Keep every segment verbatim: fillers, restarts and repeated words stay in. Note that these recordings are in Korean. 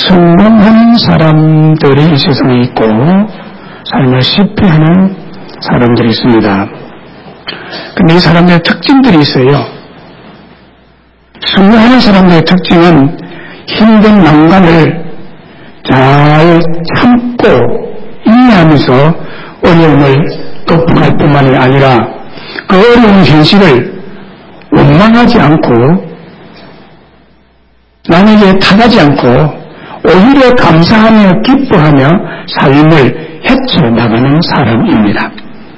성공하는 사람들이 이 세상에 있고 삶을 실패하는 사람들이 있습니다. 근데 이 사람들의 특징들이 있어요. 성공하는 사람들의 특징은 힘든 난관을 잘 참고 인내하면서 어려움을 극복할 뿐만이 아니라 그 어려운 현실을 원망하지 않고 남에게 탓하지 않고 오히려 감사하며 기뻐하며 삶을 헤쳐나가는 사람입니다.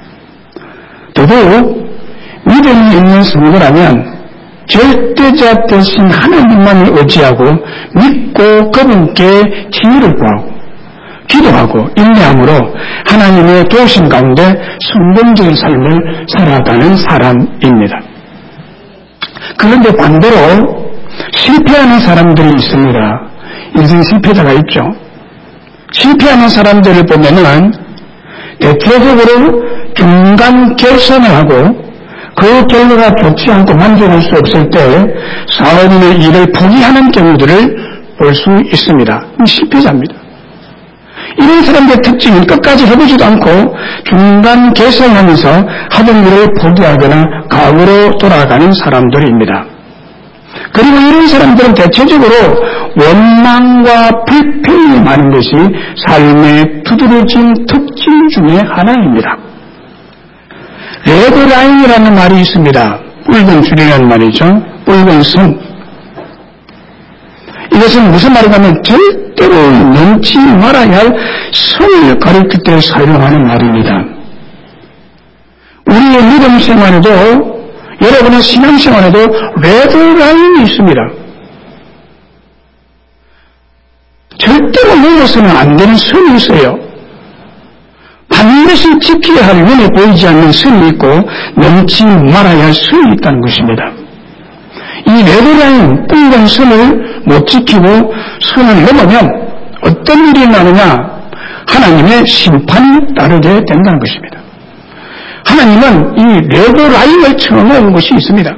더더욱 믿음이 있는 성도라면 절대자 되신 하나님만을 의지하고 믿고 그분께 지혜를 구하고 기도하고 인내함으로 하나님의 도우심 가운데 성공적인 삶을 살아가는 사람입니다. 그런데 반대로 실패하는 사람들이 있습니다. 인생 실패자가 있죠. 실패하는 사람들을 보면은 대체적으로 중간 결선을 하고 그 결과가 좋지 않고 만족할 수 없을 때 사업이나 일을 포기하는 경우들을 볼 수 있습니다. 실패자입니다. 이런 사람들의 특징은 끝까지 해보지도 않고 중간 결선하면서 하던 일을 포기하거나 과거로 돌아가는 사람들입니다. 그리고 이런 사람들은 대체적으로 원망과 불평이 많은 것이 삶의 두드러진 특징 중에 하나입니다. 레드라인이라는 말이 있습니다. 붉은 줄이라는 말이죠. 붉은 선. 이것은 무슨 말이냐면 절대로 넘지 말아야 할 선을 가리킬 때 사용하는 말입니다. 우리의 믿음 생활에도 여러분의 신앙 생활에도 레드라인이 있습니다. 절대로 넘어서는 안 되는 선이 있어요. 반드시 지켜야 할 눈에 보이지 않는 선이 있고 넘지 말아야 할 선이 있다는 것입니다. 이 레드라인, 붉은 선을 못 지키고 선을 넘으면 어떤 일이 나느냐? 하나님의 심판이 따르게 된다는 것입니다. 하나님은 이 레드라인을 쳐놓은 것이 있습니다.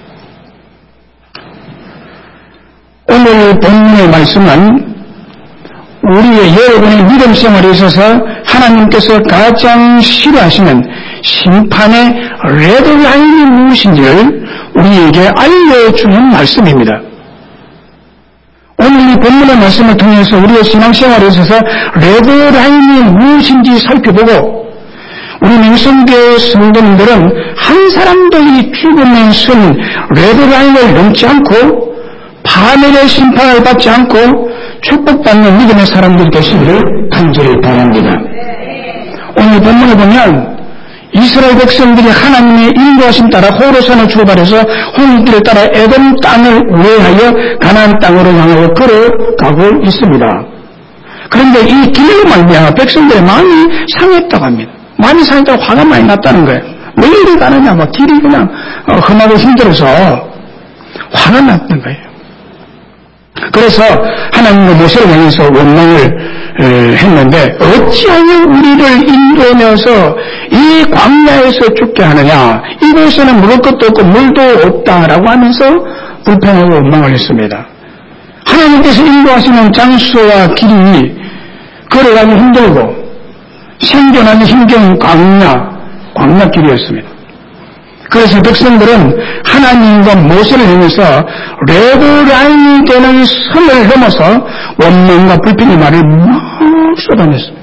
오늘 본문의 말씀은 우리의 여러분의 믿음 생활에 있어서 하나님께서 가장 싫어하시는 심판의 레드라인이 무엇인지를 우리에게 알려주는 말씀입니다. 오늘 이 본문의 말씀을 통해서 우리의 신앙생활에 있어서 레드라인이 무엇인지 살펴보고 우리 명성교회 성도님들은 한 사람도 이 죽음의 선 레드라인을 넘지 않고 파멸의 심판을 받지 않고 축복받는 믿음의 사람들 되시기를 간절히 바랍니다. 오늘 본문에 보면 이스라엘 백성들이 하나님의 인도하심 따라 호로산을 출발해서 홍길을 따라 에돔 땅을 우회하여 가나안 땅으로 향하여 걸어가고 있습니다. 그런데 이 길로 말미암아 백성들의 마음이 상했다고 합니다. 마음이 상했다고 화가 많이 났다는 거예요. 왜 이리 가느냐, 막 길이 그냥 험하고 힘들어서 화가 났던 거예요. 그래서 하나님과 모세를 향해서 원망을 했는데 어찌하여 우리를 인도하면서 이 광야에서 죽게 하느냐, 이곳에는 먹을 것도 없고 물도 없다라고 하면서 불평하고 원망을 했습니다. 하나님께서 인도하시는 장소와 길이 걸어가기 힘들고 생존하기 힘겨운 광야, 광야길이었습니다. 그래서 백성들은 하나님과 모세를 향해서 레드라인이 되는 선을 넘어서 원망과 불평의 말을 막 쏟아냈습니다.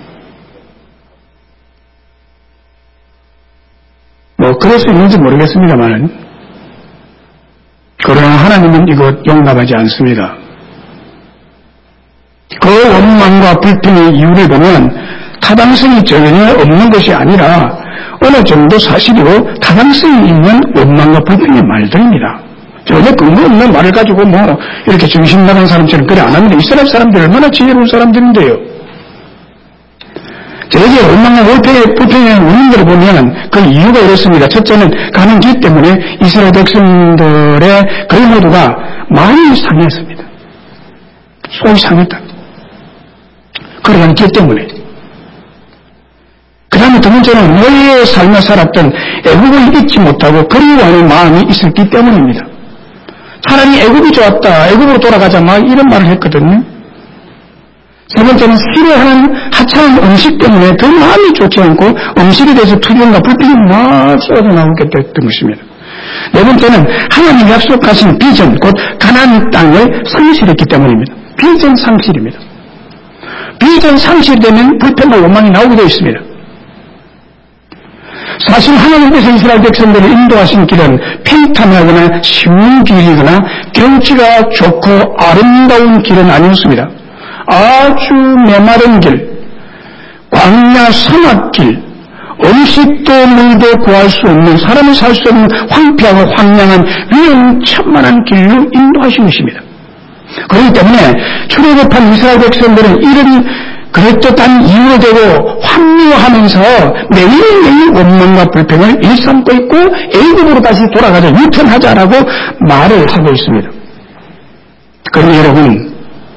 뭐 그럴 수 있는지 모르겠습니다만 그러나 하나님은 이것 용납하지 않습니다. 그 원망과 불평의 이유를 보면 타당성이 전혀 없는 것이 아니라 어느 정도 사실이고 타당성이 있는 원망과 불평의 말들입니다. 전혀 근거 없는 말을 가지고 뭐 이렇게 정신 나간 사람처럼 그래 안 합니다. 이스라엘 사람들 얼마나 지혜로운 사람들인데요. 저에게 원망과 불평의, 불평의 원인들을 보면 그 이유가 이렇습니다. 첫째는 가는 길 때문에 이스라엘 백성들의 거의 모두가 마음이 상했습니다. 속이 상했다. 걸어가는 길 때문에. 그 다음에 두 번째는 너희의 삶을 살았던 애국을 잊지 못하고 그리워하는 마음이 있었기 때문입니다. 차라리 애국이 좋았다, 애국으로 돌아가자 막 이런 말을 했거든요. 세 번째는 싫어하는 하찮은 음식 때문에 더 마음이 좋지 않고 음식에 대해서 투정과 불평이 막 쏟아져 나오게 됐던 것입니다. 네 번째는 하나님이 약속하신 비전, 곧 가나안 땅을 상실했기 때문입니다. 비전 상실입니다. 비전 상실되면 불평과 원망이 나오게 되어 있습니다. 사실 하나님께서 이스라엘 백성들을 인도하신 길은 평탄하거나 쉬운 길이거나 경치가 좋고 아름다운 길은 아니었습니다. 아주 메마른 길, 광야 사막길, 음식도 물도 구할 수 없는, 사람이 살 수 없는 황폐하고 황량한 위험천만한 길로 인도하신 것입니다. 그렇기 때문에 출애굽한 이스라엘 백성들은 이런 그럴듯한 이유로 되고 합리화하면서 매일매일 원망과 불평을 일삼고 있고 애굽으로 다시 돌아가자, 유턴하자라고 말을 하고 있습니다. 그런데 여러분,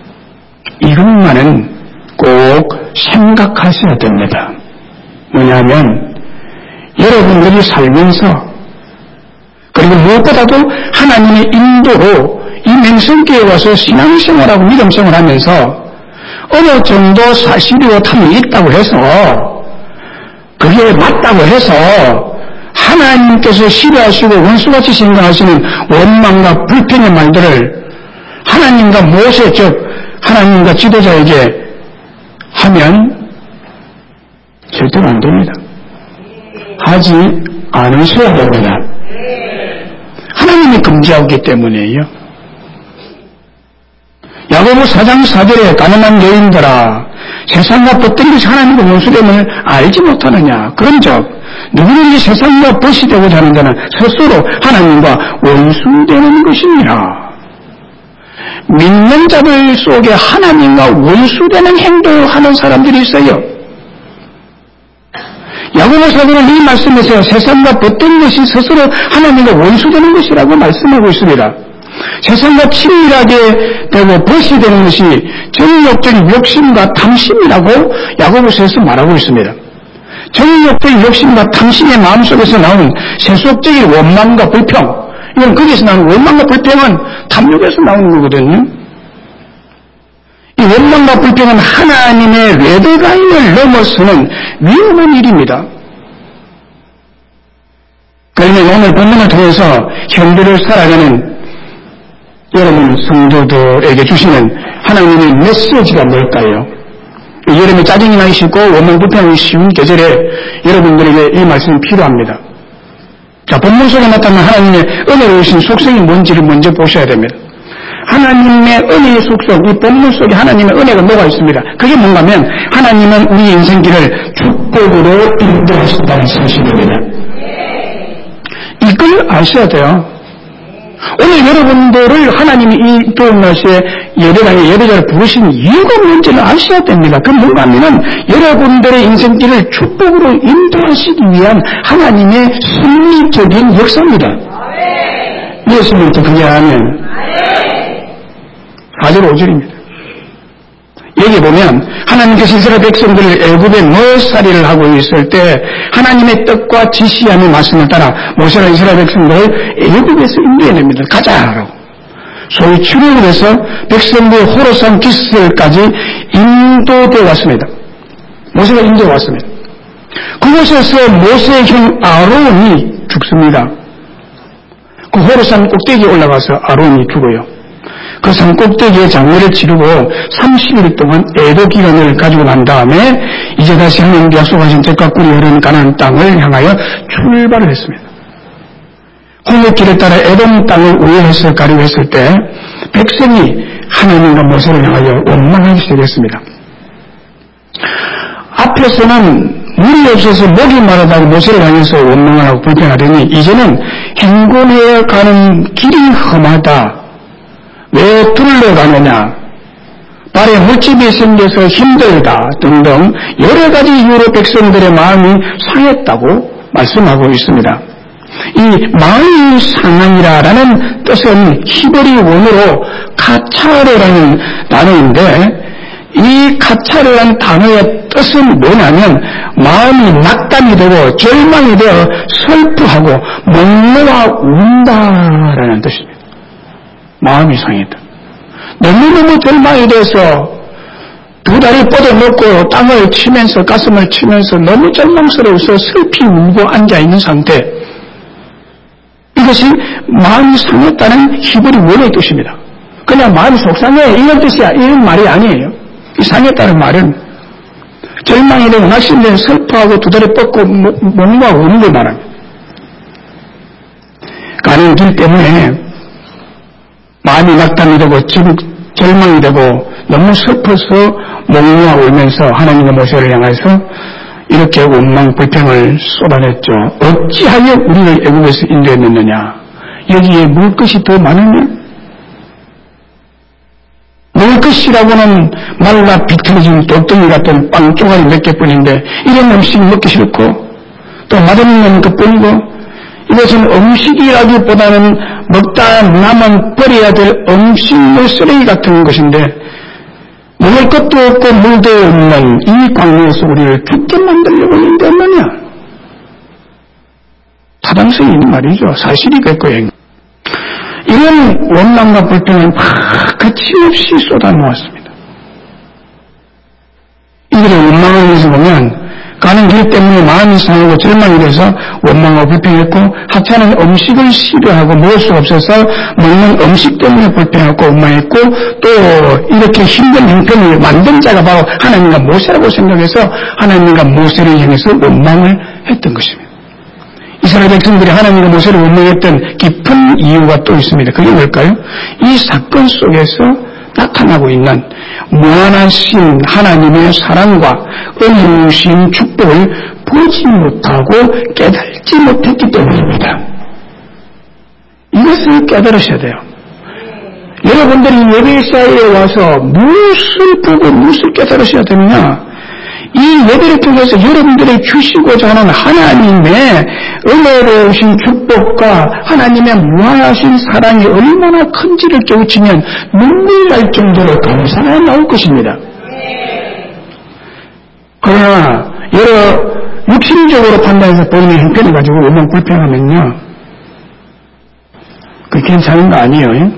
이것만은 꼭 생각하셔야 됩니다. 뭐냐면 여러분들이 살면서, 그리고 무엇보다도 하나님의 인도로 이 맹성교회에 와서 신앙생활하고 믿음생활을 하면서 어느 정도 사실이고 탐이 있다고 해서, 그게 맞다고 해서 하나님께서 싫어하시고 원수같이 생각하시는 원망과 불평의 말들을 하나님과 모세, 즉 하나님과 지도자에게 하면 절대로 안 됩니다. 하지 않으셔야 됩니다. 하나님이 금지하기 때문이에요. 야고보 사 장 사 절에 가늠한 여인들아, 세상과 벗된 것이 하나님과 원수됨을 알지 못하느냐. 그런즉 누구든지 세상과 벗이 되고자 하는 자는 스스로 하나님과 원수되는 것이니라. 믿는 자들 속에 하나님과 원수되는 행동을 하는 사람들이 있어요. 야고보 사도는 이 말씀에서 세상과 벗된 것이 스스로 하나님과 원수되는 것이라고 말씀하고 있습니다. 세상과 친밀하게 되고 벗이 되는 것이 정욕적인 욕심과 탐심이라고 야고보서에서 말하고 있습니다. 정욕적인 욕심과 탐심의 마음속에서 나오는 세속적인 원망과 불평, 이건 거기서 나오는 원망과 불평은 탐욕에서 나오는 거거든요. 이 원망과 불평은 하나님의 레드라인을 넘어서는 위험한 일입니다. 그러면 오늘 본문을 통해서 현대를 살아가는 여러분 성도들에게 주시는 하나님의 메시지가 뭘까요? 여름에 짜증이 나기 쉽고 원망 불평하기 쉬운 계절에 여러분들에게 이 말씀이 필요합니다. 자, 본문 속에 나타난 하나님의 은혜로우신 속성이 뭔지를 먼저 보셔야 됩니다. 하나님의 은혜의 속성, 이 본문 속에 하나님의 은혜가 뭐가 있습니다. 그게 뭔가 하면 하나님은 우리 인생길을 축복으로 인도하신다는 사실입니다. 이걸 아셔야 돼요. 오늘 여러분들을 하나님이 이 더운 날씨에 예배당에 예배자를 부르신 이유가 뭔지를 아셔야 됩니다. 그 뭔가 하면 여러분들의 인생길을 축복으로 인도하시기 위한 하나님의 섭리적인 역사입니다. 예수님부터 그게 하면 사 절 오 절입니다. 여기 보면 하나님께서 이스라엘 백성들을 애굽에 넣어살이를 하고 있을 때 하나님의 뜻과 지시하는 말씀을 따라 모세가 이스라엘 백성들을 애굽에서 인도해냅니다. 가자라고. 소위 출애굽에서 백성들 호로산 기스까지 인도되어 왔습니다. 모세가 인도해 왔습니다. 그곳에서 모세의 형 아론이 죽습니다. 그 호로산 꼭대기에 올라가서 아론이 죽어요. 그 산 꼭대기에 장례를 치르고 삼십 일 동안 애도 기간을 가지고 난 다음에 이제 다시 하나님께 약속하신 뜻과 꿀이 흐르는 가나안 땅을 향하여 출발을 했습니다. 홍해길에 따라 에돔 땅을 우회해서 가려고 했을 때 백성이 하나님과 모세를 향하여 원망하기 시작했습니다. 앞에서는 물이 없어서 목이 마르다고 모세를 향해서 원망을 하고 불평하더니 이제는 행군해 가는 길이 험하다. 왜 둘러가느냐, 발에 물집이 생겨서 힘들다 등등 여러 가지 이유로 백성들의 마음이 상했다고 말씀하고 있습니다. 이 마음이 상함이라는 뜻은 히브리 원어로 카차르라는 단어인데 이 카차르라는 단어의 뜻은 뭐냐면 마음이 낙담이 되고 절망이 되어 슬프하고 목 놓아 운다라는 뜻입니다. 마음이 상했다. 너무너무 절망이 돼서 두 다리 뻗어놓고 땅을 치면서 가슴을 치면서 너무 절망스러워서 슬피 울고 앉아있는 상태. 이것이 마음이 상했다는 히브리 원어의 뜻입니다. 그냥 마음이 속상해 이런 뜻이야. 이런 말이 아니에요. 이 상했다는 말은 절망이 되고 낙심되고 슬퍼하고 두 다리 뻗고 몸과 우는 걸 말합니다. 가는 길 때문에 마음이 낙담이 되고 절망이 되고 너무 슬퍼서 몽롱하 울면서 하나님의 모세를 향해서 이렇게 원망 불평을 쏟아냈죠. 어찌하여 우리를 애국에서 인도했느냐. 여기에 먹을 것이 더 많으냐? 먹을 것이라고는 말라 비틀어진 돌덩이 같은 빵 조각이 몇 개뿐인데 이런 음식 먹기 싫고 또 맛없는 것뿐이고 이것은 음식이라기보다는 먹다 남은 버려야 될 음식물 쓰레기 같은 것인데 먹을 것도 없고 물도 없는 이 광야에서 우리를 죽게 만들려고 인도했느냐? 타당성이 있는 말이죠. 사실이 됐고요. 이런 원망과 불평을 막 거침없이 쏟아놓았습니다. 이들의 원망을 위해서 보면 가는 길 때문에 마음이 상하고 절망이 돼서 원망하고 불평했고 하찮은 음식을 싫어하고 먹을 수가 없어서 먹는 음식 때문에 불평했고 원망했고 또 이렇게 힘든 형편을 만든 자가 바로 하나님과 모세라고 생각해서 하나님과 모세를 향해서 원망을 했던 것입니다. 이스라엘 백성들이 하나님과 모세를 원망했던 깊은 이유가 또 있습니다. 그게 뭘까요? 이 사건 속에서 나타나고 있는 무한하신 하나님의 사랑과 은혜우신 축복을 보지 못하고 깨달지 못했기 때문입니다. 이것을 깨달으셔야 돼요. 여러분들이 예배 사이에 와서 무엇을 보고 무엇을 깨달으셔야 되느냐? 이 예배를 통해서 여러분들이 주시고자 하는 하나님의 은혜로우신 축복과 하나님의 무한하신 사랑이 얼마나 큰지를 깨우치면 눈물이 날 정도로 감사가 나올 것입니다. 그러나 여러 육신적으로 판단해서 보이는 형편을 가지고 원망 불평하면요, 그게 괜찮은 거 아니에요.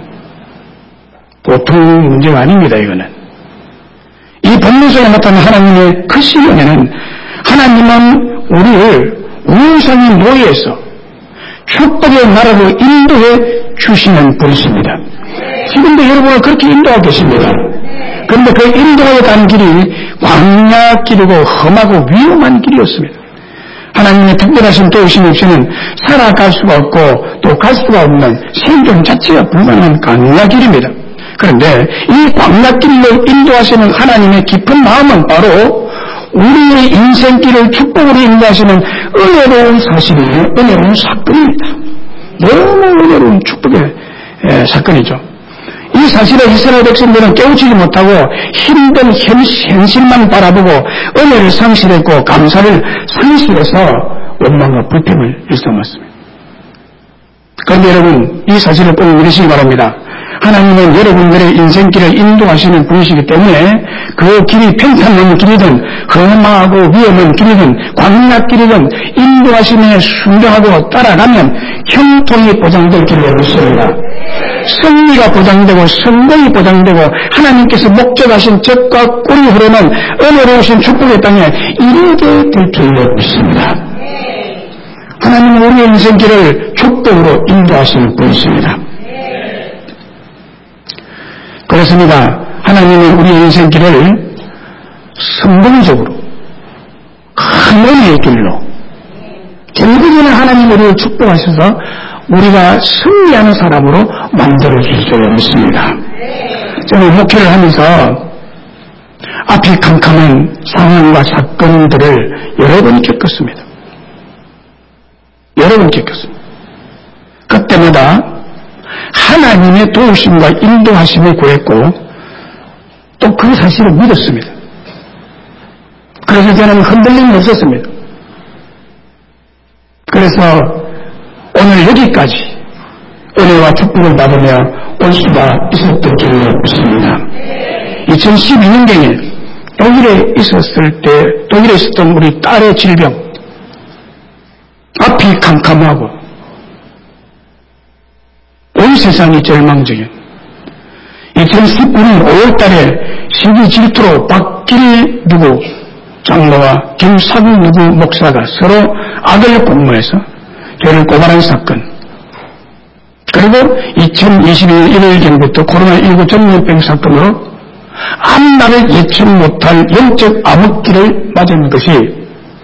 보통 문제가 아닙니다. 이거는 이 본문 속에 나타난 하나님의 크신 은혜는 하나님은 우리를 우상의 노예에서 축복의 나라로 인도해 주시는 분이십니다. 지금도 여러분을 그렇게 인도하고 계십니다. 그런데 그 인도하여 가는 길이 광야길이고 험하고 위험한 길이었습니다. 하나님의 특별하신 도우심 없이는 살아갈 수가 없고 또 갈 수가 없는 생존 자체가 불가능한 광야길입니다. 그런데 이 광야길로 인도하시는 하나님의 깊은 마음은 바로 우리의 인생길을 축복으로 인도하시는 은혜로운 사실이에요. 은혜로운 사건입니다. 너무 은혜로운 축복의 에, 사건이죠. 이 사실을 이스라엘 백성들은 깨우치지 못하고 힘든 현실만 바라보고 은혜를 상실했고 감사를 상실해서 원망과 불평을 일삼았습니다. 그런데 여러분, 이 사실을 꼭 믿으시기 바랍니다. 하나님은 여러분들의 인생길을 인도하시는 분이시기 때문에 그 길이 평탄한 길이든 험하고 위험한 길이든 광야길이든 인도하심에 순종하고 따라가면 형통이 보장될 길이 없습니다. 승리가 보장되고 성공이 보장되고 하나님께서 목적하신 적과 꿀이 흐르는 은혜로우신 축복의 땅에 이르게 될 줄로 믿습니다. 하나님은 우리의 인생길을 축복으로 인도하시는 분이십니다. 그렇습니다. 하나님은 우리의 인생길을 성공적으로 큰 은혜의 길로 결국에는 하나님 우리를 축복하셔서 우리가 승리하는 사람으로 만들어주실 줄 믿습니다. 저는 목회를 하면서 앞이 캄캄한 상황과 사건들을 여러 번 겪었습니다. 여러 번 겪었습니다. 그때마다 하나님의 도우심과 인도하심을 구했고 또 그 사실을 믿었습니다. 그래서 저는 흔들림이 없었습니다. 그래서 오늘 여기까지 은혜와 축복을 받으며 올 수가 있었던 줄로 믿습니다. 이천십이 년경에 독일에 있었을 때 독일에 있었던 우리 딸의 질병, 앞이 캄캄하고 온 세상이 절망적인 이천십구 년 오월 달에 시기 질투로 박길 누구 장로와 김사국 누구 목사가 서로 악을 공모해서 교회를 고발한 사건. 그리고 이천이십일 년 일월경부터 코로나십구 전염병 사건으로 앞날을 예측 못할 영적 암흑기를 맞은 것이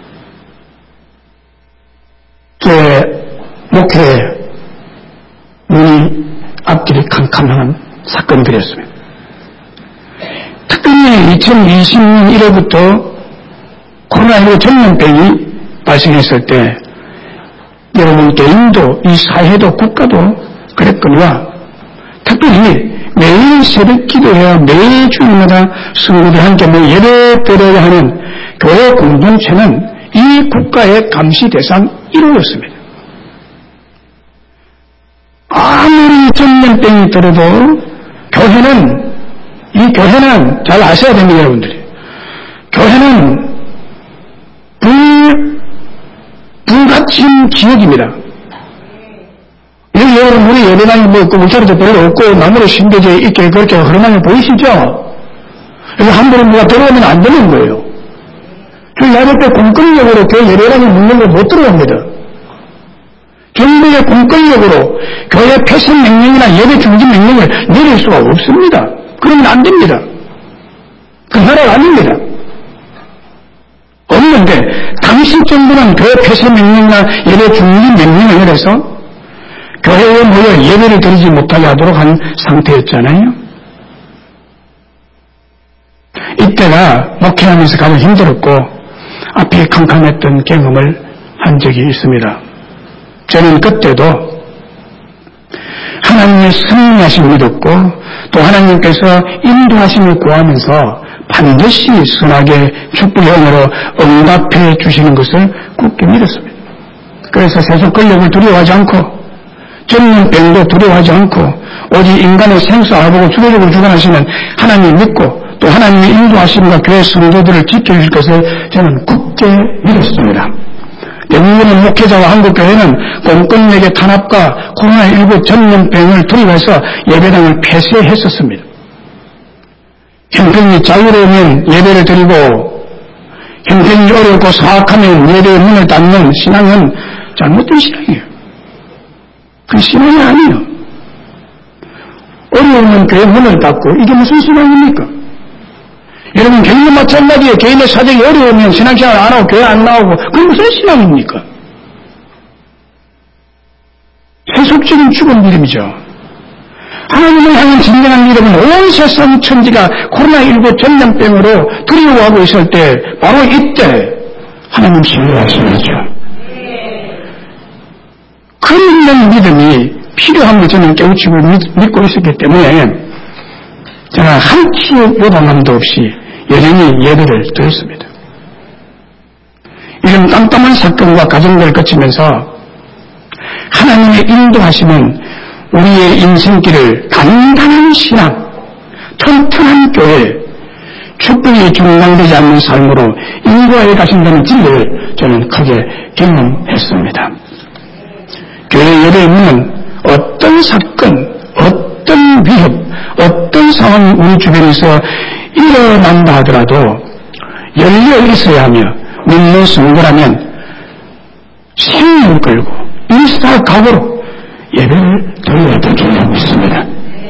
교회 목회의 눈이 앞길이 캄캄한 사건들이었습니다. 특별히 이천이십 년 일월부터 코로나십구 전염병이 발생했을 때 여러분 개인도 이 사회도 국가도 그랬거니와 특별히 매일 새벽 기도해야 매주일마다 성도들 함께 뭐 예배 드려야 하는 교회 공동체는 이 국가의 감시 대상 일 호였습니다. 아무리 전염병이 들어도 교회는 이 교회는 잘 아셔야 됩니다, 여러분들이. 교회는 불, 불같은 지역입니다. 여기 여러분, 우리 예배당이 뭐, 그 울타리도 별로 없고, 나무로 심겨져 있게 그렇게 흐름하게 보이시죠? 여기 함부로 누가 들어오면 안 되는 거예요. 저 예배 때 공권력으로 교회 예배당에 묻는 거 못 들어갑니다. 정부의 공권력으로 교회 폐쇄 명령이나 예배 중지 명령을 내릴 수가 없습니다. 그러면 안 됩니다. 그 나라가 아닙니다. 없는데 당시 정부는 교회 폐쇄 명령이나 예배 중지 명령을 내려서 교회에 모여 예배를 드리지 못하게 하도록 한 상태였잖아요. 이때가 목회하면서 가장 힘들었고 앞에 캄캄했던 경험을 한 적이 있습니다. 저는 그때도 하나님의 승리하심을 믿었고 또 하나님께서 인도하심을 구하면서 반드시 선하게 축복의 은혜로 응답해 주시는 것을 굳게 믿었습니다. 그래서 세속 권력을 두려워하지 않고 전염병도 두려워하지 않고 오직 인간의 생사를 보고 주도적으로 주관하시는 하나님을 믿고 또 하나님의 인도하심과 교회 성도들을 지켜주실 것을 저는 굳게 믿었습니다. 영국의 목회자와 한국교회는 공권력의 탄압과 코로나십구 전염병을 두려워해서 예배당을 폐쇄했었습니다. 형편이 자유로우면 예배를 드리고 형편이 어렵고 사악하면 예배의 문을 닫는 신앙은 잘못된 신앙이에요. 그 신앙이 아니에요. 어려우면 교회 문을 닫고 이게 무슨 신앙입니까? 여러분 개인도 마찬가지예요. 개인의 사정이 어려우면 신앙생활 안 하고 교회 안 나오고 그게 무슨 신앙입니까? 세속적인 죽은 믿음이죠. 하나님을 향한 진정한 믿음은 온 세상 천지가 코로나십구 전염병으로 두려워하고 있을 때 바로 이때 하나님 신뢰하셔야죠. 그 믿는 믿음이 필요함을 저는 깨우치고 믿고 있었기 때문에 저는 한치의 요동함도 없이 여전히 예배를 드렸습니다. 이런 깜깜한 사건과 과정들을 거치면서 하나님의 인도하심은 우리의 인생길을 단단한 신앙, 튼튼한 교회, 축복이 중단되지 않는 삶으로 인도하여 가신다는 진리를 저는 크게 경험했습니다. 교회 예배의 문은 어떤 사건, 어떤 위협, 어떤 상황이 우리 주변에서 일어난다 하더라도 열려 있어야 하며 믿는 성도라면 생명 끌고 일사 각오로 예배를 드려야 될 줄 알고 있습니다.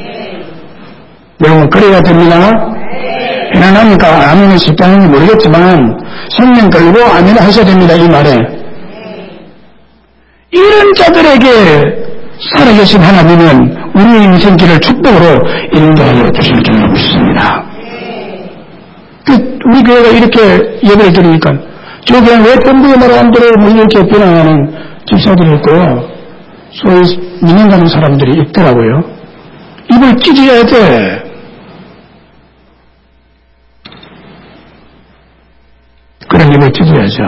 여러분 그래야 됩니다. 편안합니까? 아멘을 쉽게 하는지 모르겠지만 생명 끌고 아멘을 하셔야 됩니다. 이 말에 이런 자들에게 살아계신 하나님은 우리의 인생길을 축복으로 인도하여 주실 줄 알고 있습니다. 그 우리 교회가 이렇게 예배를 드리니까 저 교회 왜 본부의 말 안 들어요? 뭐 이렇게 비난하는 집사들이 있고 소위 믿는 가는 사람들이 있더라고요. 입을 찢어야 돼. 그런 입을 찢어야죠.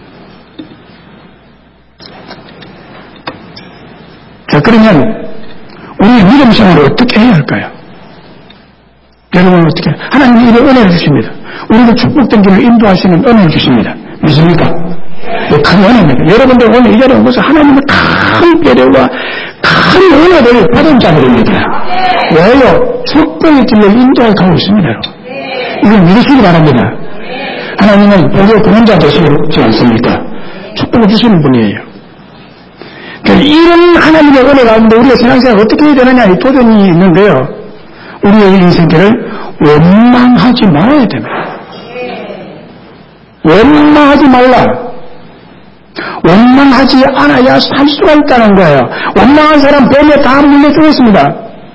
자, 그러면 우리 믿음 생활을 어떻게 해야 할까요? 여러분 어떻게 해요? 하나님이 이런 은혜를 주십니다. 우리를 축복된 길을 인도하시는 은혜를 주십니다. 믿습니까? 네, 큰 은혜입니다. 여러분들 오늘 이 자리에 온 것은 하나님의 큰 배려와 큰 은혜를 받은 자들입니다. 왜요? 축복의 길로 인도해 가고 있습니다. 이걸 믿으시기 바랍니다. 하나님은 복의 근원자 되시지 않습니까? 축복을 주시는 분이에요. 그러니까 이런 하나님의 은혜 가운데 우리의 신앙생활 어떻게 해야 되느냐 이 도전이 있는데요. 우리의 인생길을 원망하지 말아야 됩니다. 원망하지 말라. 원망하지 않아야 살 수가 있다는 거예요. 원망한 사람 뱀에 다 물려 죽었습니다.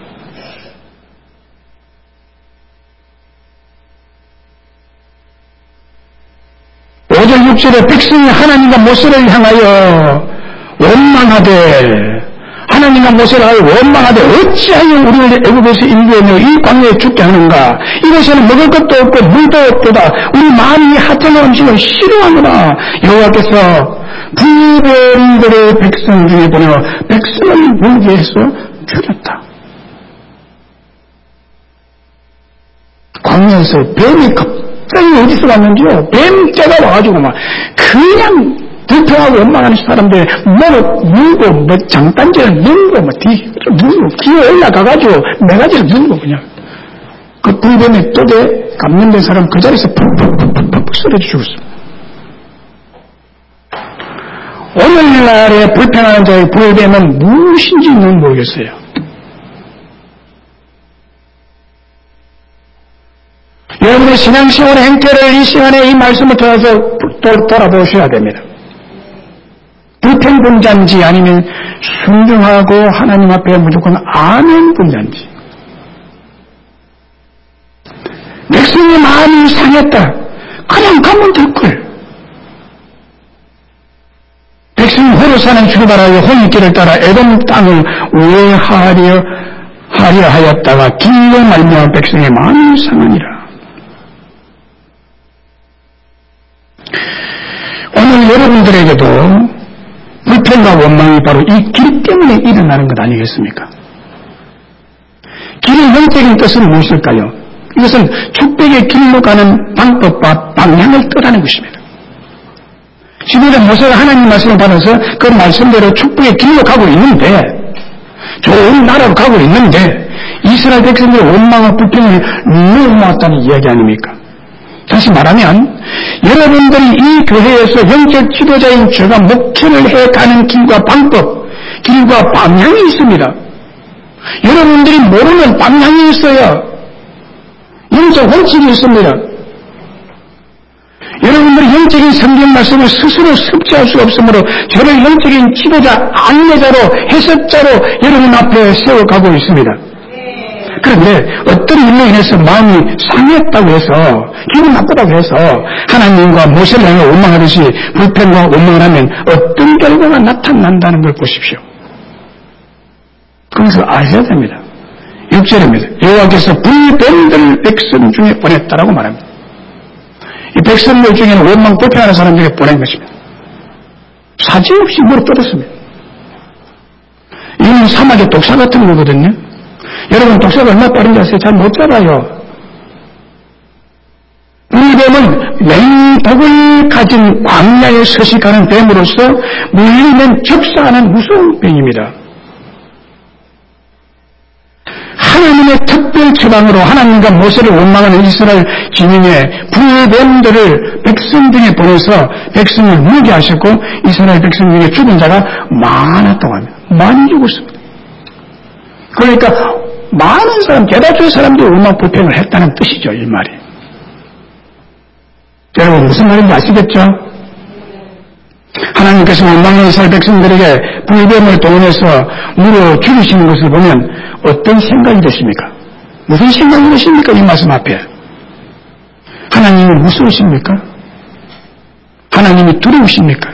오 절 육 절에 백성이 하나님과 모세를 향하여 원망하되 하나님과 모세를 하여 원망하되 어찌하여 우리를 애굽에서 인도하며 이 광야에 죽게 하는가. 이곳에는 먹을 것도 없고 물도 없도다. 우리 마음이 하찮은 음식을 싫어하노라. 여호와께서 불뱀들의 백성 중에 보내어 백성을 물게 해서 죽였다. 광야에서 뱀이 갑자기 어디서 왔는지요. 뱀떼가 와가지고 막 그냥 불평하고 원망하는 사람들 뭐를 물고 뭐 장단지를 물고 뭐 뒤, 물고 기어 올라가가지고 매가지를 물고 그냥 그 불뱀의 뜰에 감염된 사람 그 자리에서 푹푹푹푹 쓰러져 죽었습니다. 오늘날에 불평하는 자의 불뱀은 무엇인지는 모르겠어요. 여러분의 신앙생활의 행태를 이 시간에 이 말씀을 통해서 돌아보셔야 됩니다. 불평 분자인지 아니면 순종하고 하나님 앞에 무조건 아멘 분자인지. 백성의 마음이 상했다. 그냥 가면 될걸. 백성이 호로산을 출발하여 홍익길을 따라 에돔 땅을 우회하려 하려 하였다가 길로 말미암아 백성의 마음이 상하니라. 오늘 여러분들에게도 불평과 원망이 바로 이 길 때문에 일어나는 것 아니겠습니까? 길의 영적인 뜻은 무엇일까요? 이것은 축복의 길로 가는 방법과 방향을 뜻하는 것입니다. 지금은 모세가 하나님 말씀을 받아서 그 말씀대로 축복의 길로 가고 있는데, 좋은 나라로 가고 있는데 이스라엘 백성들의 원망과 불평을 넘어왔다는 이야기 아닙니까? 다시 말하면 여러분들이 이 교회에서 영적 지도자인 제가 목회를 해가는 길과 방법, 길과 방향이 있습니다. 여러분들이 모르는 방향이 있어요. 영적 원칙이 있습니다. 여러분들이 영적인 성경 말씀을 스스로 섭취할 수 없으므로 저를 영적인 지도자, 안내자로, 해석자로 여러분 앞에 세워가고 있습니다. 그런데 어떤 일로 인해서 마음이 상했다고 해서 기분 나쁘다고 해서 하나님과 모세를 향해 원망하듯이 불평과 원망을 하면 어떤 결과가 나타난다는 걸 보십시오. 그것을 아셔야 됩니다. 육 절입니다. 여호와께서 불뱀들을 백성 중에 보냈다라고 말합니다. 이 백성들 중에는 원망 불평하는 사람 중에 보낸 것입니다. 사지없이 물어 뜯었습니다. 이건 사막의 독사 같은 거거든요. 여러분 독사가 얼마나 빠른지 아세요? 잘 못 잡아요. 불뱀은 맹독을 가진 광야에 서식하는 뱀으로서 물리면 접사하는 무서운 뱀입니다. 하나님의 특별 처방으로 하나님과 모세를 원망하는 이스라엘 진영에 불뱀들을 백성 중에 보내서 백성을 물게 하셨고 이스라엘 백성 중에 죽은 자가 많았다고 합니다. 많이 죽었습니다. 그러니까 많은 사람, 대다수의 사람들이 원망 불평을 했다는 뜻이죠, 이 말이. 여러분 무슨 말인지 아시겠죠? 하나님께서 원망하는 이스라엘 백성들에게 불뱀을 동원해서 물어 죽이시는 것을 보면 어떤 생각이 드십니까? 무슨 생각이 드십니까? 이 말씀 앞에. 하나님이 무서우십니까? 하나님이 두려우십니까?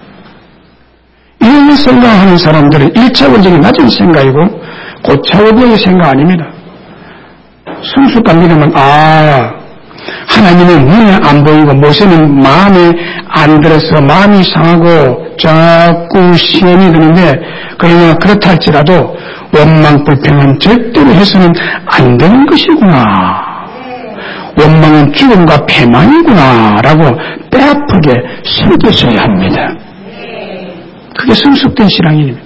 이런 생각하는 사람들은 일차원적인 낮은 생각이고 고차원적인 생각 아닙니다. 순수감 믿으면 아 하나님은 눈에 안 보이고 모세는 마음에 안 들어서 마음이 상하고 자꾸 시험이 드는데 그러나 그렇다 할지라도 원망 불평은 절대로 해서는 안 되는 것이구나. 원망은 죽음과 패망이구나 라고 뼈아프게 새겨져야 합니다. 그게 성숙된 신앙입니다.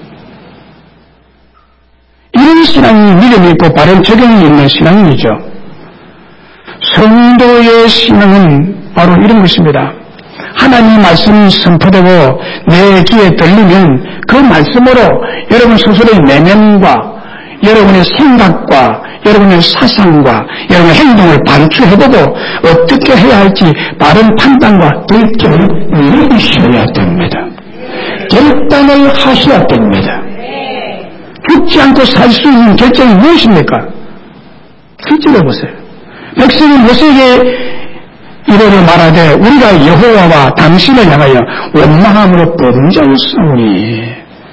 이런 신앙이 믿음이 있고 바른 적용이 있는 신앙이죠. 성도의 신앙은 바로 이런 것입니다. 하나님 말씀이 선포되고 내 귀에 들리면 그 말씀으로 여러분 스스로의 내면과 여러분의 생각과 여러분의 사상과 여러분의 행동을 반추해보고 어떻게 해야 할지 바른 판단과 결정을 내리셔야 됩니다. 결단을 하셔야 됩니다. 죽지 않고 살 수 있는 결정이 무엇입니까? 실제로 보세요. 백성이 모세에게 이러려 말하되 우리가 여호와와 당신을 향하여 원망함으로 범죄하였으니,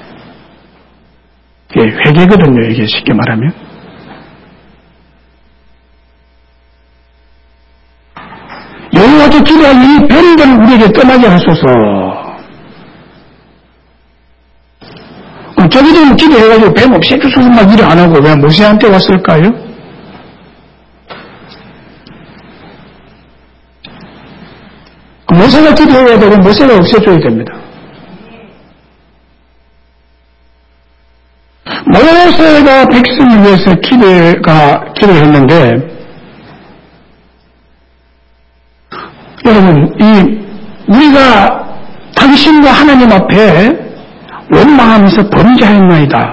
이게 회개거든요. 이게 쉽게 말하면 여호와께 기도할 이 뱀들을 우리에게 떠나게 하소서. 그럼 저기도 기도해가지고 뱀 없애주소서 막 일을 안 하고 왜 모세한테 왔을까요? 모세가 기도해야 되고 모세가 없애줘야 됩니다. 모세가 백성을 위해서 기도가, 기도를 했는데, 여러분, 이, 우리가 당신과 하나님 앞에 원망하면서 범죄하였나이다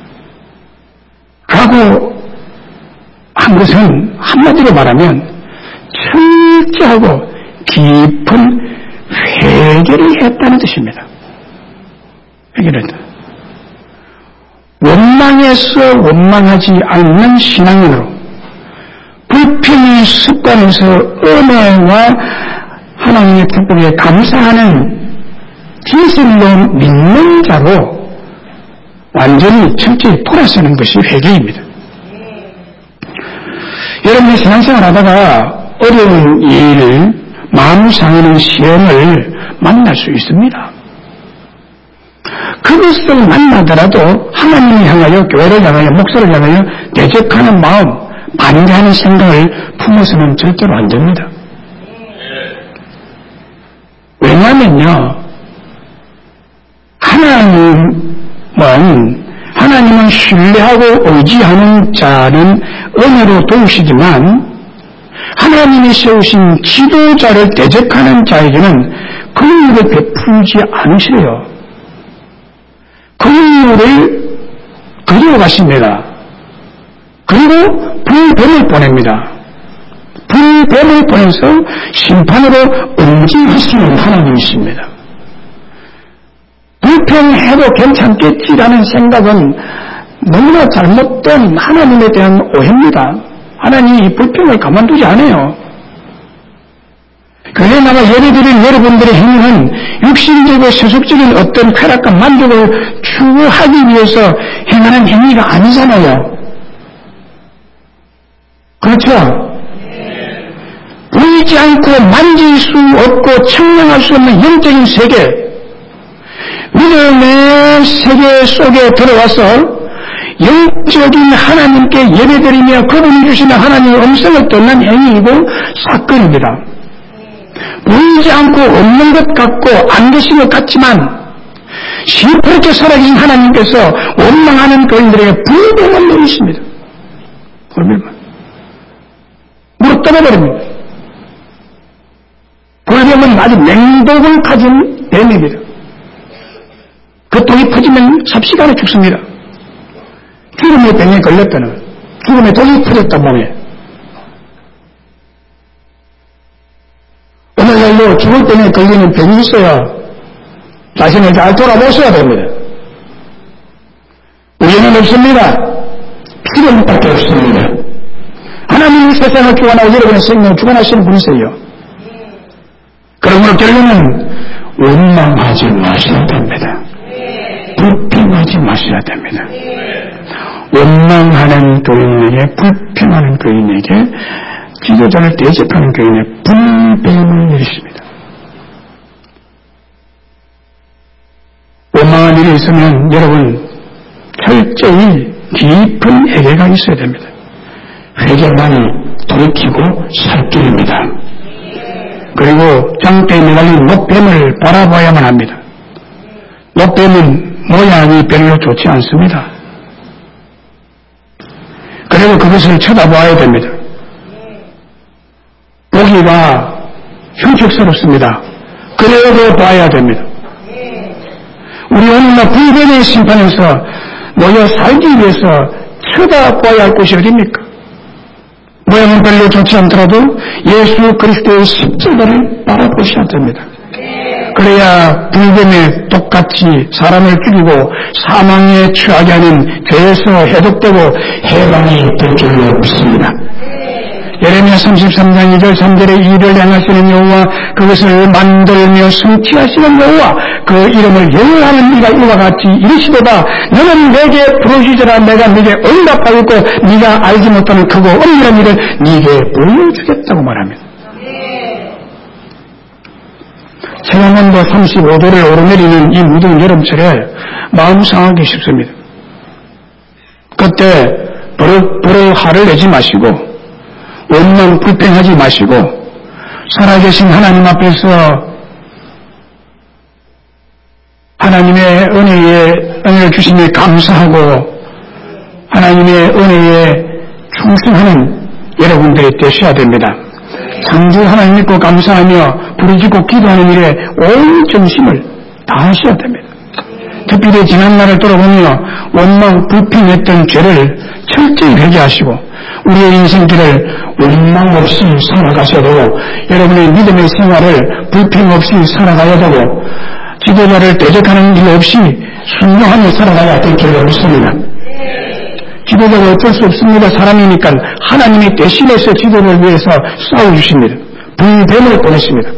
라고 한 것은 한마디로 말하면 철저하고 깊은 회개를 했다는 뜻입니다. 회개를 했다. 원망해서 원망하지 않는 신앙으로 불평의 습관에서 은혜와 하나님의 축복에 감사하는 진실로 믿는 자로 완전히 철저히 돌아서는 것이 회개입니다. 여러분이 신앙생활 하다가 어려운 일, 마음 상하는 시험을 만날 수 있습니다. 그것을 만나더라도 하나님을 향하여, 교회를 향하여, 목사를 향하여 대적하는 마음, 반대하는 생각을 품어서는 절대로 안 됩니다. 왜냐하면요, 하나님은, 하나님은 신뢰하고 의지하는 자는 은혜로 도우시지만 하나님이 세우신 지도자를 대적하는 자에게는 긍휼을 베풀지 않으시래요. 긍휼을 그리워 가십니다. 그리고 불뱀을 보냅니다. 불뱀을 보내서 심판으로 응징하시는 하나님이십니다. 불평해도 괜찮겠지라는 생각은 너무나 잘못된 하나님에 대한 오해입니다. 하나님이 불평을 가만두지 않아요. 그러나 예배드린 여러분들의 행위는 육신적이고 세속적인 어떤 쾌락과 만족을 추구하기 위해서 행하는 행위가 아니잖아요. 그렇죠? 보이지 않고 만질 수 없고 측량할 수 없는 영적인 세계, 믿음의 세계 속에 들어와서 영적인 하나님께 예배드리며 그분이 주시는 하나님의 음성을 듣는 행위이고 사건입니다. 보이지 않고 없는 것 같고 안 계신 것 같지만 시퍼렇게 살아계신 하나님께서 원망하는 그인들에게 불뱀을 내리십니다. 불뱀을 무릎 떠나버립니다. 불뱀은 아주 맹독을 가진 뱀입니다. 그 독이 퍼지면 삽시간에 죽습니다. 죽음의 병에 걸렸다는, 죽음의 독이 퍼졌다 몸에. 오늘날로 죽을 병에 걸리는 병이 있어야 자신을 잘 돌아보셔야 됩니다. 우리는 없습니다. 필요밖에 없습니다. 하나님이 세상을 주관하고 여러분의 생명을 주관하시는 분이세요. 그러므로 결론은 원망하지 마셔야 됩니다. 불평하지 마셔야 됩니다. 원망하는 교인에게, 불평하는 교인에게, 지도자를 대적하는 교인에 불뱀을 내리십니다. 원망한 일이 있으면 여러분 철저히 깊은 회개가 있어야 됩니다. 회개만이 돌이키고 살 길입니다. 그리고 장대에 매달린 목뱀을 바라봐야만 합니다. 목뱀은 모양이 별로 좋지 않습니다. 그리고 그것을 쳐다봐야 됩니다. 보기가 흉측스럽습니다. 그래도 봐야 됩니다. 우리 오늘날 불변의 심판에서 놓여 살기 위해서 쳐다봐야 할 곳이 어디입니까? 모양은 별로 좋지 않더라도 예수 그리스도의 십자가를 바라보셔야 됩니다. 그래야 불뱀에 똑같이 사람을 죽이고 사망에 처하게 하는 죄에서 해독되고 해방이 될 줄로 믿습니다. 예레미야 삼십삼 장 이 절 삼 절에 일을 행하시는 여호와 그것을 만들며 성취하시는 여호와 그 이름을 여호와는 네가 이와 같이 이르시도다 너는 내게 부르짖으라 내가 네게 응답하겠고 네가 알지 못하는 크고 엄밀한 일을 네게 보여주겠다고 말합니다. 체감온도 삼십오 도를 오르내리는 이 무더운 여름철에 마음 상하기 쉽습니다. 그때 버럭 버럭 화를 내지 마시고 원망 불평하지 마시고 살아계신 하나님 앞에서 하나님의 은혜에 은혜를 주심에 감사하고 하나님의 은혜에 충성하는 여러분들이 되셔야 됩니다. 창조 하나님 믿고 감사하며 부르짖고 기도하는 일에 온 정심을 다하셔야 됩니다. 특별히 지난날을 돌아보며 원망 불평했던 죄를 철저히 회개하시고 우리의 인생길을 원망 없이 살아가셔야 되고 여러분의 믿음의 생활을 불평 없이 살아가야 되고 지도자를 대적하는 일 없이 순종하며 살아가야 될 줄로 믿습니다. 지도자가 어쩔 수 없습니다. 사람이니까 하나님이 대신해서 지도를 위해서 싸워주십니다. 불뱀을 보내십니다.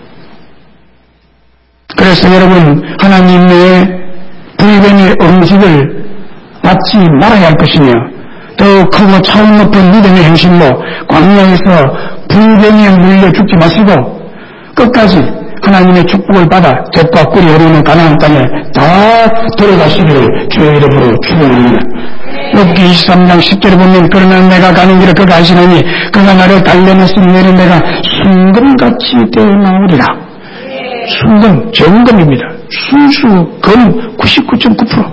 그래서 여러분 하나님의 불뱀의 음식을 받지 말아야 할 것이며 더 크고 차원 높은 믿음의 행실로 광야에서 불뱀에 물려 죽지 마시고 끝까지 하나님의 축복을 받아 젖과 꿀이 흐르는 가나안 땅에 다 들어가시기를 주의 이름으로 축원합니다. 욥기 이십삼 장 십 절에 보면 그러나 내가 가는 길을 그가 아시나니 그가 나를 달래냈으니 내는 내가 순금같이 되어 나오리라. 순금, 정금입니다. 순수, 금 구십구 점 구 퍼센트.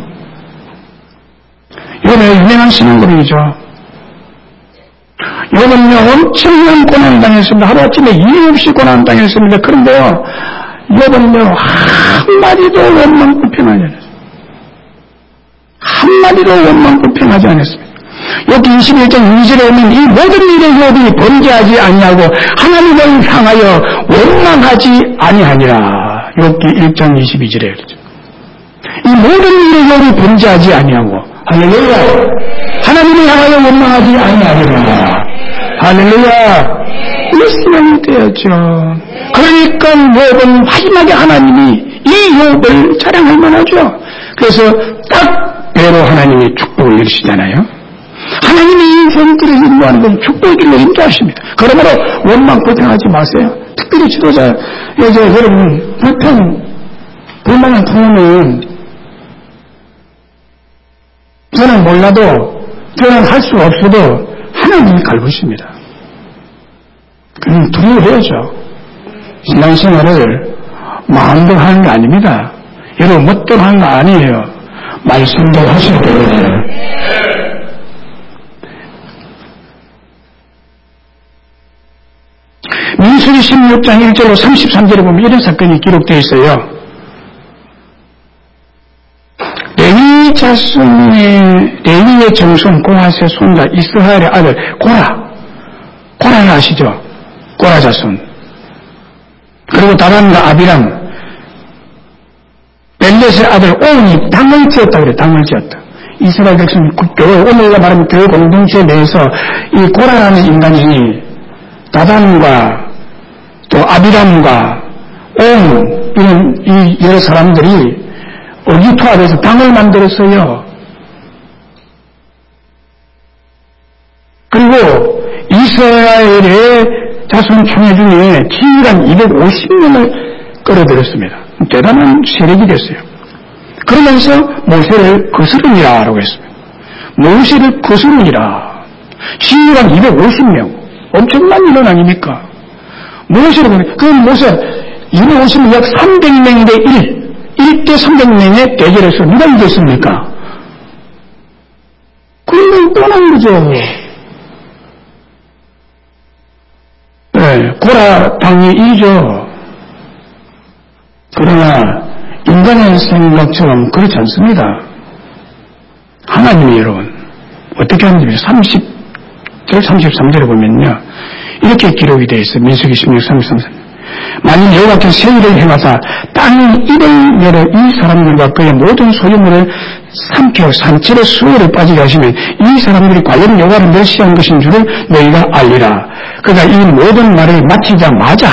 이번에 유명한 신앙고백이죠. 이번은요 엄청난 고난을 당했습니다. 하루아침에 이유 없이 고난을 당했습니다. 그런데요 이번은요 한마디도 원망 불평하지 않았습니다. 한마디도 원망 불평하지 않았습니다. 여기 이십일 장 이 절에 오면 이 모든 일에 욥이 번제하지 아니하고 하나님을 향하여 원망하지 아니하니라. 욥기 일 장 이십이 절에 그러죠. 이 모든 일에 욥이 번제하지 아니하고 할렐루야. 하나님을 향하여 원망하지 아니하니라. 할렐루야. 이 신앙이 되었죠. 그러니까 욥은 마지막에 하나님이 이 욥을 자랑할 만하죠. 그래서 딱 배로 하나님이 축복을 이루시잖아요. 하나님이 인생길을 인도하는 건 축복의 길로 인도하십니다. 그러므로 원망 불평하지 마세요. 특별히 지도자 여자 여러분 불평 불만을 통하면 저는 몰라도 저는 할 수 없어도 하나님이 갈구십니다. 그럼 두려워해야죠. 신앙생활을 마음대로 하는 게 아닙니다. 여러분 멋대로 하는 거 아니에요. 말씀대로 하셔야 되거든요. 민수기 십육 장 일 절로 삼십삼 절에 보면 이런 사건이 기록되어 있어요. 레위 자손의 레위의 정손 고핫의 손자 이스라엘의 아들 고라 고라를 아시죠? 고라 자손 그리고 다단과 아비람 벨렛의 아들 온이 당을 지었다 그래. 당을 지었다. 이스라엘 백성 교회 오늘날 말하면 교회 공동체 내에서 이 고라라는 인간이 다단과 또 아비람과 온 이런 이 여러 사람들이 의기투합해서 당을 만들었어요. 그리고 이스라엘의 자손 총회 중에 지휘관 이백오십 명을 끌어들였습니다. 대단한 세력이 됐어요. 그러면서 모세를 거스르니라 라고 했습니다. 모세를 거스르니라. 지휘관 이백오십 명. 엄청난 인원 아닙니까? 모세를 거스르니라. 그 모세 이백오십 명 약 삼백 명 대 일. 일 대 삼백 명의 대결에서 누가 이겼습니까? 그러면 뻔한 거죠. 네. 네, 고라 당이 이죠. 그러나 인간의 생각처럼 그렇지 않습니다. 하나님이 여러분 어떻게 하는지 삼십 절 삼십삼 절에 보면요 이렇게 기록이 되어 있어요. 민수기 십육 삼십삼 절. 만일 여호와께서 세일을 행하사 땅이 이를 열어 이 사람들과 그의 모든 소유물을 삼켜 산채로 수월에 빠지게 하시면 이 사람들이 과연 여호와를 멸시한 것인 줄을 너희가 알리라. 그러니까 이 모든 말을 마치자마자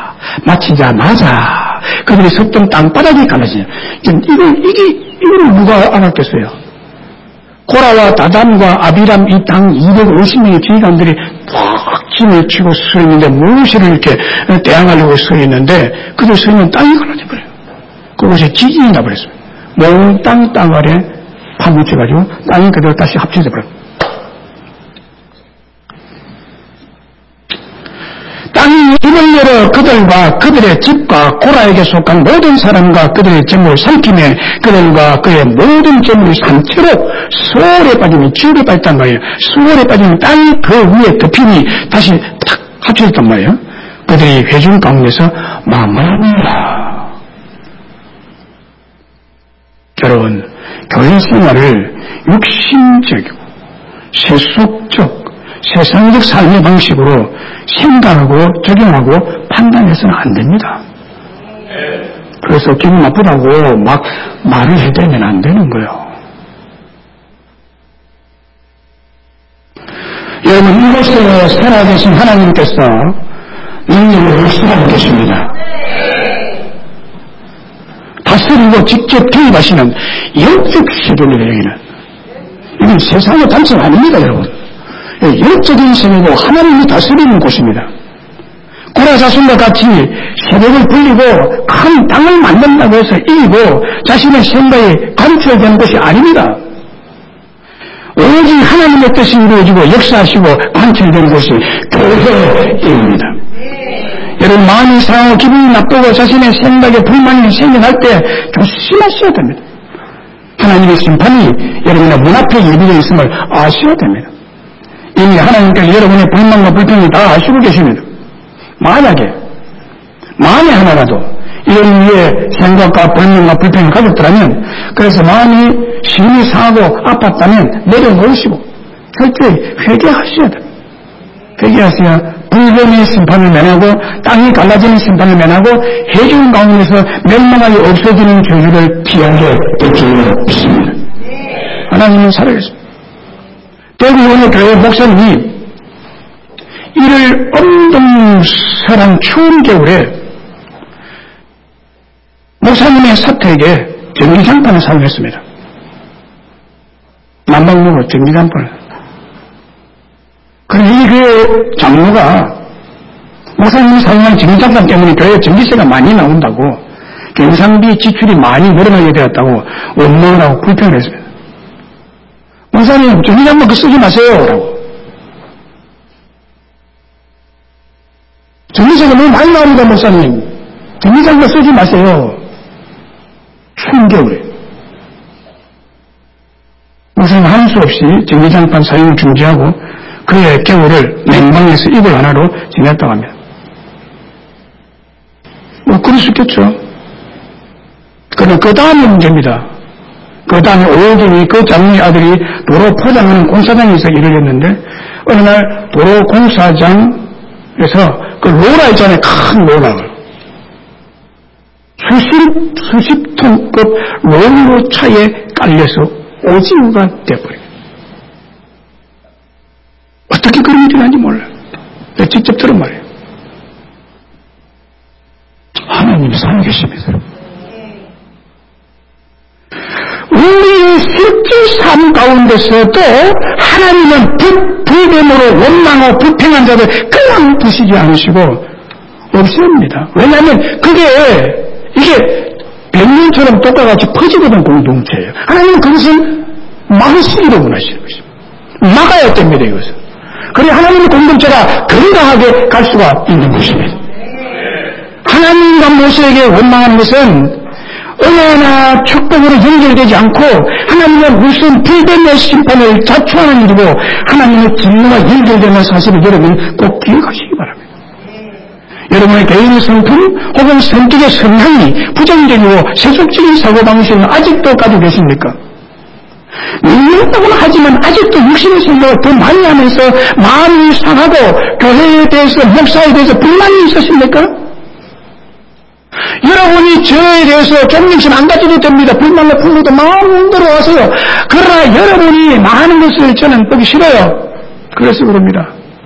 마치자마자 그들이 섰던 땅바닥이 갈라지냐. 이걸 이게 이걸 누가 알았겠어요? 고라와 다단과 아비람 이 땅 이백오십 명의 지휘관들이 팍 힘을 치고 서 있는데 무엇을 이렇게 대항하려고 서 있는데 그들 서 있는 땅이 갈라져 버려요. 그곳에 지진이 나버렸어요. 몽땅 땅 아래 파묻혀가지고 땅이 그대로 다시 합쳐져 버려요. 땅이 입을 열어 그들과 그들의 집과 고라에게 속한 모든 사람과 그들의 재물을 삼키며 그들과 그의 모든 재물이 산채로 수월에 빠지면 지옥에 빠졌단 말이에요. 수월에 빠지면 땅이 그 위에 덮이니 다시 탁 합쳐졌단 말이에요. 그들이 회중 가운데서 망망합니다. 여러분, 교회 생활을 육신적이고 세속적 세상적 삶의 방식으로 생각하고 적용하고 판단해서는 안 됩니다. 그래서 기분 나쁘다고 막 말을 해대면 안 되는 거예요. 여러분 이곳에 살아계신 하나님께서 능력으로 살아계고 계십니다. 다스리고 직접 개입하시는 영적 세계입니다. 여기는 이건 세상의 단체가 아닙니다. 여러분 영적인 세계고 하나님이 다스리는 곳입니다. 고라 자손과 같이 세력을 불리고 큰 땅을 만든다고 해서 이기고 자신의 생각이 관철되는 것이 아닙니다. 오직 하나님의 뜻이 이루어지고 역사하시고 관철되는 것이 교회입니다. 여러분 마음이 상하고 기분이 나쁘고 자신의 생각에 불만이 생겨날 때 조심하셔야 됩니다. 하나님의 심판이 여러분의 문 앞에 예비되어 있음을 아셔야 됩니다. 이미 하나님께서 여러분의 불만과 불평을 다 아시고 계십니다. 만약에 만에 하나라도 이런 위에 생각과 불만과 불평을 가졌더라면 그래서 마음이 심히 상하고 아팠다면 내려놓으시고 철저히 회개하셔야 됩니다. 회개하셔야 불변의 심판을 면하고 땅이 갈라지는 심판을 면하고 해중 가운데서 멸망하여 없어지는 저주를 피하게 될 줄로 믿습니다. 하나님은 살아계십니다. 대구 오늘 교회 목사님이 이를 엄동설한 추운 겨울에 목사님의 사택에 전기장판을 사용했습니다. 난방용으로 전기장판을. 그런데 이 교회 장로가 목사님이 사용한 전기장판 때문에 교회에 전기세가 많이 나온다고 경상비 지출이 많이 늘어나게 되었다고 원망을 하고 불평을 했습니다. 목사님 전기장판 그 쓰지 마세요 라고. 전기세가 너무 많이 나옵니다 목사님. 전기장판 쓰지 마세요. 추운 겨울에. 목사님 한 수 없이 전기장판 사용을 중지하고 그의 겨울을 냉방에서 이불 하나로 지냈다고 합니다. 뭐 그럴 수 있겠죠. 그러나 그 다음에 문제입니다. 그 다음에 오호경이 그 장로의 아들이 도로 포장하는 공사장에서 일을 했는데 어느 날 도로 공사장에서 그 로라 있잖아요. 큰 로라를 수십 수십 톤급 롤로 차에 깔려서 오징어가 돼버려요. 어떻게 그런 일이 난지 몰라요. 내가 직접 들은 말이에요. 하나님이 살아계십니다. 우리의 실제 삶 가운데서도 하나님은 불, 불뱀으로 원망하고 불평한 자들 그냥 두시지 않으시고 없앱니다. 왜냐하면 그게 이게 백년처럼 똑같이 퍼지거든 공동체예요. 하나님은 그것은 막으시기로 원하시는 것입니다. 막아야 됩니다. 이것은. 그래 하나님의 공동체가 건강하게 갈 수가 있는 것입니다. 하나님과 모세에게 원망하는 것은 은혜나 축복으로 연결되지 않고 하나님의 무슨 불변의 심판을 자초하는 일이고 하나님의 진노와 연결되는 사실을 여러분 꼭 기억하시기 바랍니다. 여러분의 개인의 성품 혹은 성격의 성향이 부정적이고 세속적인 사고방식을 아직도 가지고 계십니까? 능력은 하지만 아직도 육신의 생각을 더 많이 하면서 마음이 상하고 교회에 대해서 목사에 대해서 불만이 있으십니까? 여러분이 저에 대해서 존경심 안 가져도 됩니다. 불만을 품어도 마음대로 하세요. 그러나 여러분이 많은 것을 저는 보기 싫어요. 그래서 그럽니다.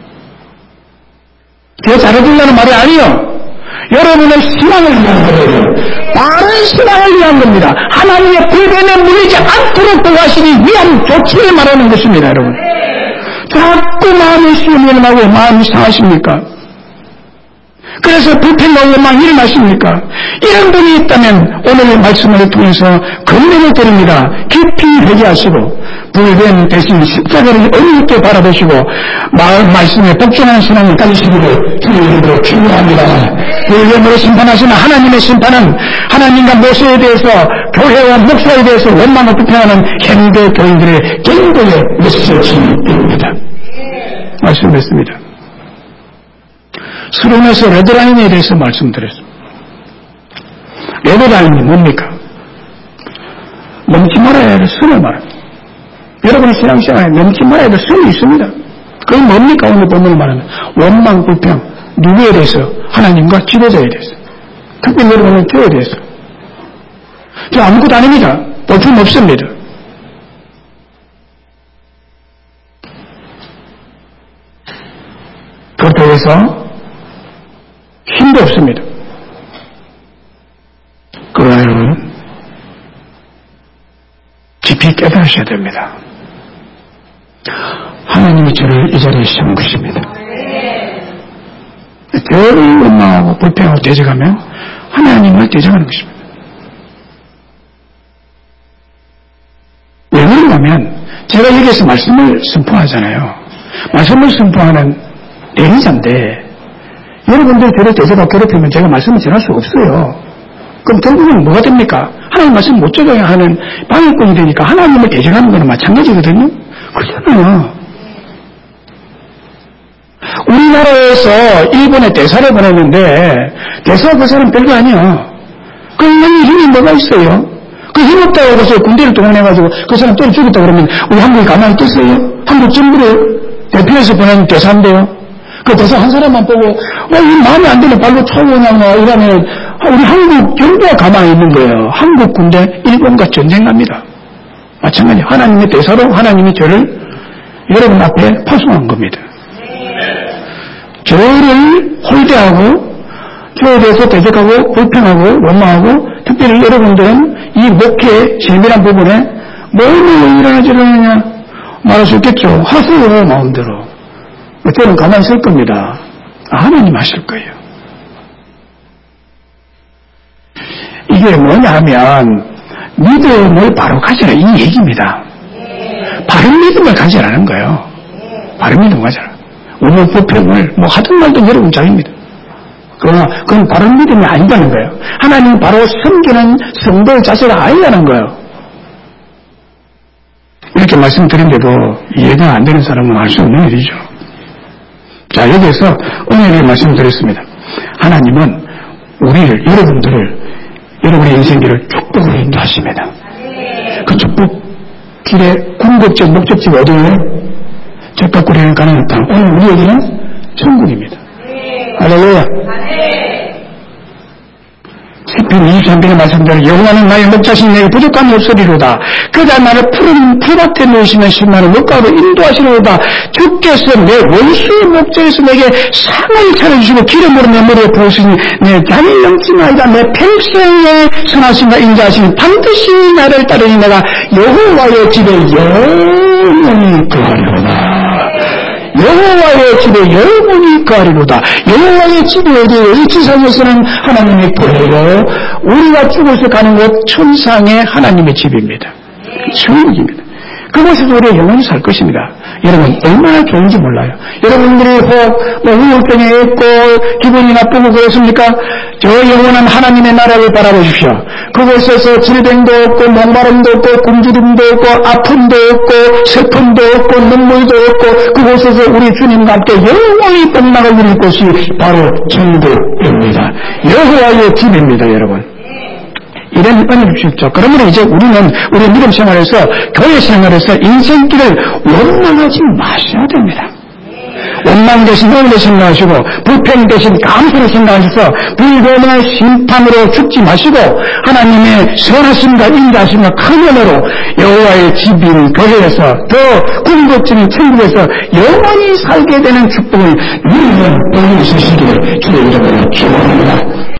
제가 잘해준다는 말이 아니에요. 여러분의 신앙을 위한 거예요. 바른 신앙을 위한 겁니다. 하나님의 불변에 물리지 않도록 도와주기 위한 조치를 말하는 것입니다. 여러분. 자꾸 마음이 시험하고 마음이 상하십니까? 그래서 불평과 원망 일어나십니까? 이런 분이 있다면 오늘의 말씀을 통해서 권면을 드립니다. 깊이 회개하시고 불변 대신 십자가를 어렵게 바라보시고 마을 말씀에 복종하는 신앙을 가지시기를 주님으로 축원합니다. 불변으로 심판하시는 하나님의 심판은 하나님과 모세에 대해서 교회와 목사에 대해서 원망을 불평하는 현대 교인들의 경고의 메시지입니다. 말씀했습니다. 수련에서 레드라인에 대해서 말씀드렸습니다. 레드라인이 뭡니까? 넘지 말아야 할 선을 말합니다. 여러분의 신앙생활에 넘지 말아야 할 선이 있습니다. 그게 뭡니까? 오늘 본문을 말하면 원망, 불평, 누구에 대해서? 하나님과 지도자에 대해서. 특별히 여러분은 교회에 대해서. 저 아무것도 아닙니다. 볼품 없습니다. 그렇다고 해서 힘도 없습니다. 그러나 여러분 깊이 깨달으셔야 됩니다. 하나님이 저를 이 자리에 세운 것입니다. 저를 원망하고 불평하고 대적하며 하나님을 대적하는 것입니다. 왜 그러냐면 제가 여기서 말씀을 선포하잖아요. 말씀을 선포하는 대리자인데 여러분들 저를 대적하고 괴롭히면 제가 말씀을 전할 수 없어요. 그럼 결국은 뭐가 됩니까? 하나님 말씀 못 적용해 하는 방해꾼이 되니까 하나님을 대적하는 거는 마찬가지거든요. 그렇잖아요. 우리나라에서 일본에 대사를 보냈는데 대사 그 사람 별거 아니야. 그 인간이 힘이 뭐가 있어요? 그 힘없다고 해서 군대를 동원해가지고 그 사람 때려 죽였다 그러면 우리 한국이 가만히 있겠어요? 한국 정부를 대표해서 보낸 대사인데요. 그 대사 한 사람만 보고 어, 이 마음에 안 드는 발로 쳐오냐고 이러면 우리 한국 정부가 가만히 있는 거예요. 한국 군대 일본과 전쟁납니다. 마찬가지 하나님의 대사로 하나님이 저를 여러분 앞에 파송한 겁니다. 저를 홀대하고 저에 대해서 대적하고 불평하고 원망하고 특별히 여러분들은 이 목회의 세밀한 부분에 뭘 일어나지 않느냐 말할 수 있겠죠. 하세요 마음대로. 저는 가만히 있을 겁니다. 하나님 하실 거예요. 이게 뭐냐 하면 믿음을 바로 가지라 이 얘기입니다. 바른 믿음을 가지라는 거예요. 바른 믿음을 가지라. 오늘 불평을 뭐 하든 말든 여러분 자유입니다. 그러나 그건 바른 믿음이 아니다는 거예요. 하나님 바로 섬기는 성도의 자세가 아니라는 거예요. 이렇게 말씀드린데도 이해가 안 되는 사람은 알 수 없는 일이죠. 자, 여기에서 오늘 말씀드렸습니다. 하나님은 우리를, 여러분들을, 여러분의 인생길을 축복으로 인도하십니다. 그 축복 길의 궁극적 목적지가 어디예요? 적각구리를 가는 땅. 오늘 우리에게는 천국입니다. 할렐루야. 시편 이십삼 편의 말씀대로 여호와는 나의 목자신 내게 부족함이 없으리로다. 그가 나를 푸른 풀밭에 놓으시면 신나는 먹가로 인도하시리로다. 주께서 내 원수의 목자에서 내게 상을 차려주시고 기름으로 내 머리에 부으시니 내 잔이 넘치나이다. 내 평생에 선하신가 인자하시니 반드시 나를 따르니 내가 여호와의 집에 영원히 거하리로다. 여호와의 집에 영원히 거하리로다. 여호와의 집이 어디예요? 이 지상에서는 하나님의 교회로 우리가 죽어서 가는 곳 천상의 하나님의 집입니다. 천국입니다. 그곳에서 우리가 영원히 살 것입니다. 여러분 얼마나 좋은지 몰라요. 여러분들이 혹 뭐 우울증에 있고 기분이 나쁘고 그렇습니까? 저 영원한 하나님의 나라를 바라보십시오. 그곳에서 질병도 없고 목마름도 없고 굶주림도 없고 아픔도 없고 슬픔도 없고 눈물도 없고 그곳에서 우리 주님과 함께 영원히 뽕락을 누릴 곳이 바로 천국입니다. 여호와의 집입니다. 여러분 이런 은혜를 주십시오. 그러면 이제 우리는 우리 믿음 생활에서 교회 생활에서 인생길을 원망하지 마셔야 됩니다. 원망 대신 오늘을 생각하시고 불평 대신 감사를 생각하셔서 불변의 심판으로 죽지 마시고 하나님의 선하심과 인자하심과 큰 은혜로 여호와의 집인 교회에서 더 궁극적인 천국에서 영원히 살게 되는 축복을 누리는 복이 있으시기를 주의 이름으로 축원합니다.